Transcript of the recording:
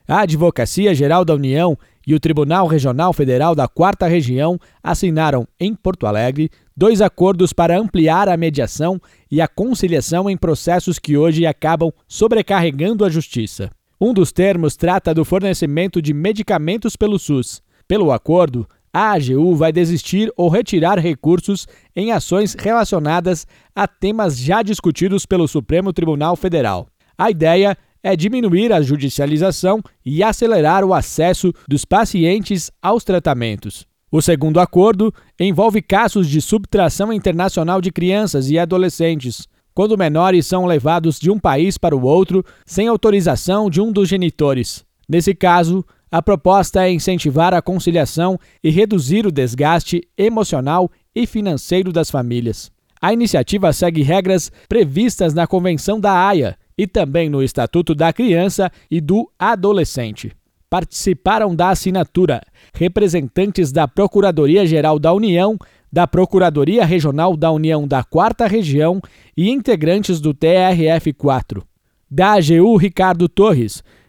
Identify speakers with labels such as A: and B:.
A: A Advocacia Geral da União e o Tribunal Regional Federal da 4ª Região assinaram, em Porto Alegre, 2 acordos para ampliar a mediação e a conciliação em processos que hoje acabam sobrecarregando a Justiça. Um dos termos trata do fornecimento de medicamentos pelo SUS. Pelo acordo, a AGU vai desistir ou retirar recursos em ações relacionadas a temas já discutidos pelo Supremo Tribunal Federal. A ideia é diminuir a judicialização e acelerar o acesso dos pacientes aos tratamentos. O segundo acordo envolve casos de subtração internacional de crianças e adolescentes, quando menores são levados de um país para o outro sem autorização de um dos genitores. Nesse caso, a proposta é incentivar a conciliação e reduzir o desgaste emocional e financeiro das famílias. A iniciativa segue regras previstas na Convenção da Haia e também no Estatuto da Criança e do Adolescente. Participaram da assinatura representantes da Procuradoria-Geral da União, da Procuradoria Regional da União da 4ª Região e integrantes do TRF4. Da AGU, Ricardo Torres,